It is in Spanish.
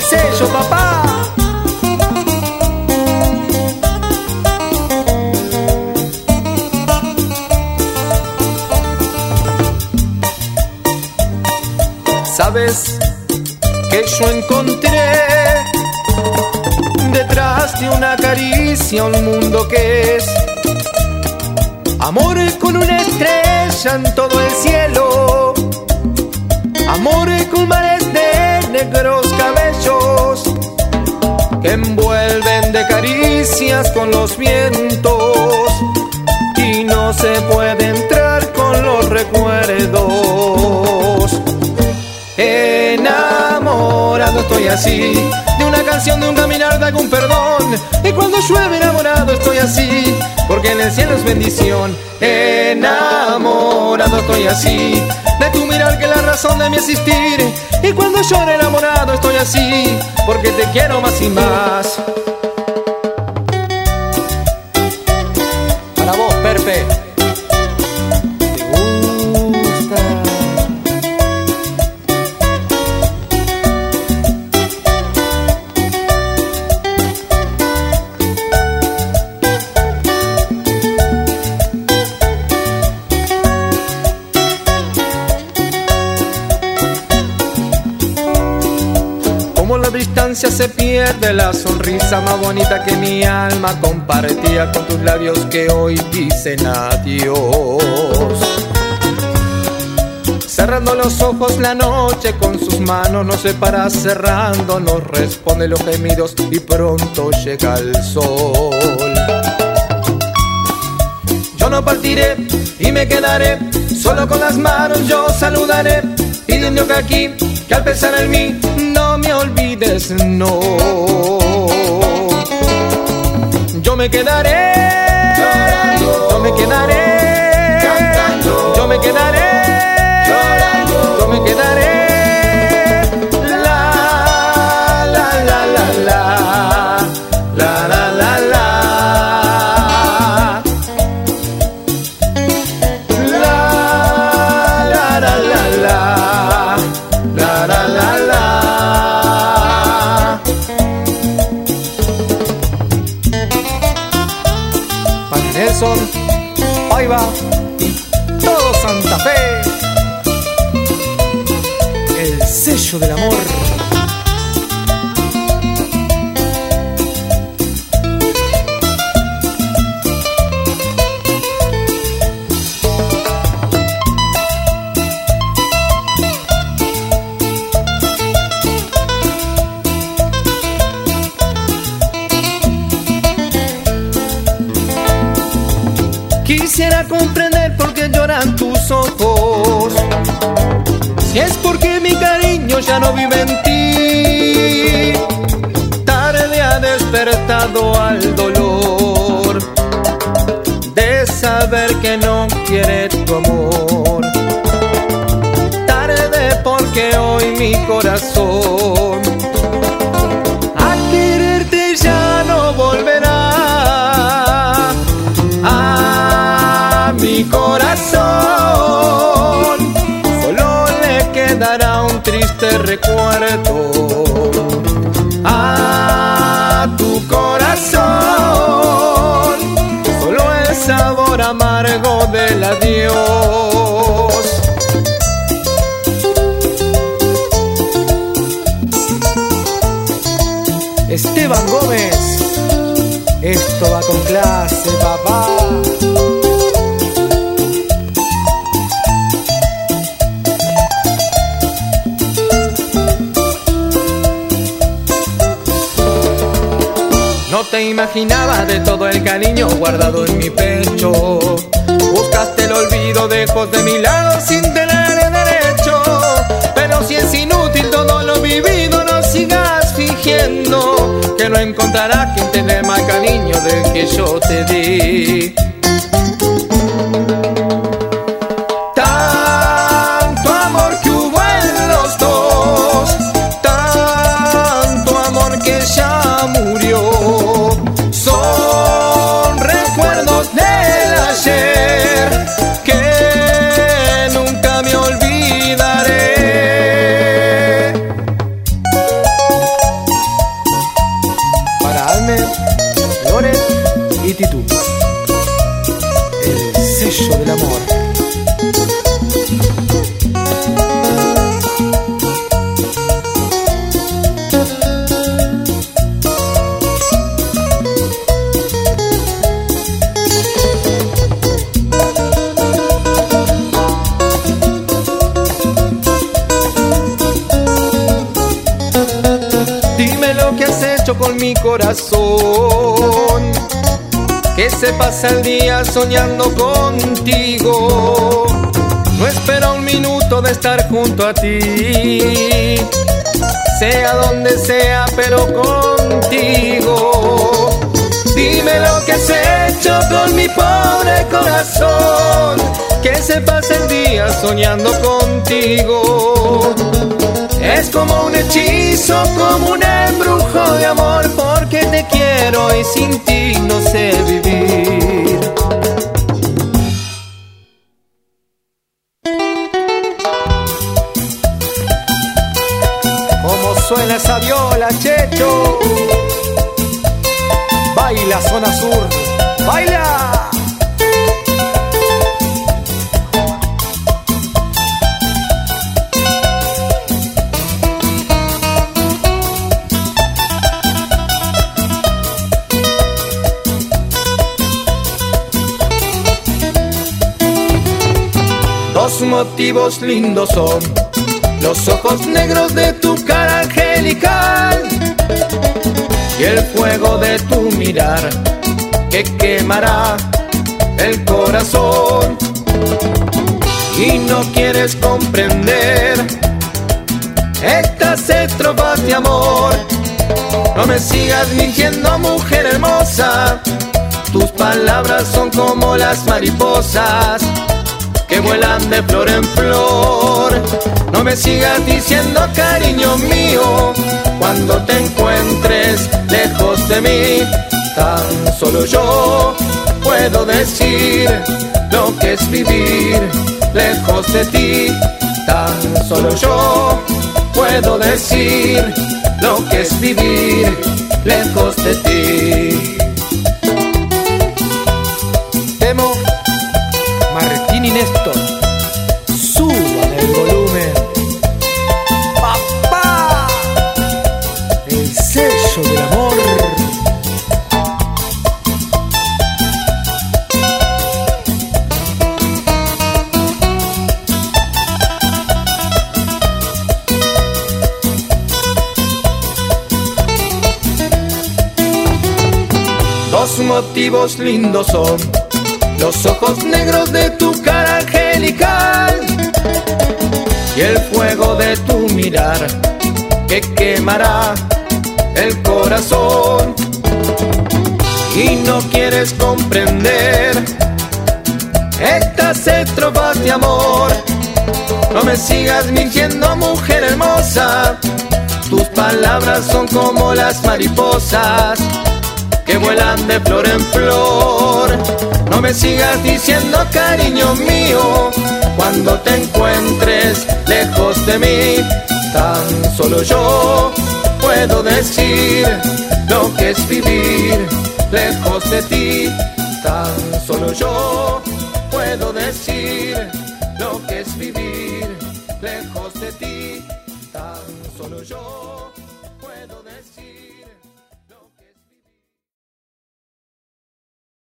sello, papá. Sabes que yo encontré detrás de una caricia un mundo que es amor con una estrella en todo el cielo, amor con mares de negros cabellos que envuelven de caricias con los vientos y no se puede entrar con los recuerdos. Enamorado estoy así de una canción, de un caminar, de algún perdón. Y cuando llueve enamorado estoy así, porque en el cielo es bendición. Enamorado estoy así de tu mirar, que es la razón de mi existir. Y cuando lloro enamorado estoy así, porque te quiero más y más. Para vos, Perfe. Como la distancia se pierde la sonrisa más bonita que mi alma compartía con tus labios que hoy dicen adiós. Cerrando los ojos la noche con sus manos nos separa, cerrando nos responde los gemidos y pronto llega el sol. Yo no partiré y me quedaré solo con las manos, yo saludaré pidiendo que aquí, que al pensar en mí no me olvides, no. Yo me quedaré llorando, yo me quedaré cantando, yo me quedaré llorando, yo me quedaré la la la la la la la la la Nelson, Paiva y todo Santa Fe, el sello del amor. Quisiera comprender por qué lloran tus ojos, si es porque mi cariño ya no vive en ti. Tarde ha despertado al dolor de saber que no quiere tu amor. Tarde porque hoy mi corazón a quererte ya no volverá. Mi corazón solo le quedará un triste recuerdo. A tu corazón solo el sabor amargo del adiós. Esteban Gómez, esto va con clase, papá. No te imaginabas de todo el cariño guardado en mi pecho. Buscaste el olvido lejos de mi lado sin tener derecho. Pero si es inútil todo lo vivido, no sigas fingiendo que no encontrarás quien te dé más cariño del que yo te di. Tanto amor que hubo en los dos, tanto amor que ya murió. Son recuerdos del ayer que nunca me olvidaré. Ititú, el sello del amor. Dime lo que has hecho con mi corazón, que se pasa el día soñando contigo. No espera un minuto de estar junto a ti, sea donde sea, pero contigo. Dime lo que has hecho con mi pobre corazón, que se pasa el día soñando contigo. Es como un hechizo, como un embrujo de amor, porque te quiero y sin ti no sé vivir. ¿Cómo suena esa viola, Checho? Baila zona sur, baila. Dos motivos lindos son los ojos negros de tu cara angelical y el fuego de tu mirar que quemará el corazón. Y no quieres comprender estas estrofas de amor. No me sigas mintiendo, mujer hermosa. Tus palabras son como las mariposas que vuelan de flor en flor. No me sigas diciendo, cariño mío, cuando te encuentres lejos de mí. Tan solo yo puedo decir lo que es vivir lejos de ti. Tan solo yo puedo decir lo que es vivir lejos de ti. Temo Martín y Néstor, suban el volumen. ¡Papá! El sello del amor. Dos motivos lindos son los ojos negros de tu cara angelical y el fuego de tu mirar que quemará el corazón. Y no quieres comprender estas estrofas de amor. No me sigas mintiendo, mujer hermosa. Tus palabras son como las mariposas que vuelan de flor en flor. No me sigas diciendo, cariño mío, cuando te encuentres lejos de mí. Tan solo yo puedo decir lo que es vivir lejos de ti. Tan solo yo puedo decir lo que es vivir lejos de ti. Tan solo yo puedo decir.